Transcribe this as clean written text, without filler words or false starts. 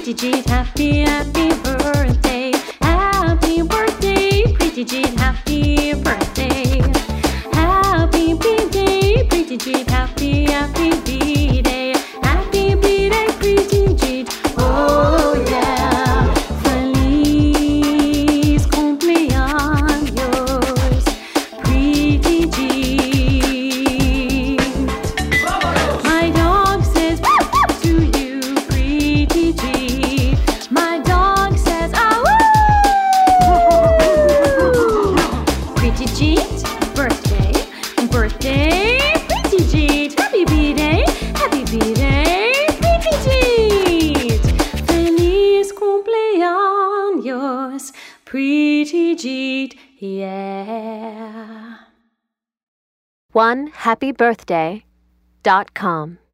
Pretty Jeet, happy birthday. Happy birthday, Pretty Jeet, happy birthday. Happy B-Day, Pretty Jeet, happy B-Day. Happy B-Day, Pretty Jeet, oh yeah. Feliz cumpleaños, Pretty Jeet. My dog says to you, Pretty Jeet. My dog says, ah woo! Pretty Jeet, birthday, birthday, Pretty Jeet. Happy B-Day, Pretty Jeet. Feliz cumpleaños, Pretty Jeet, yeah. OneHappyBirthday.com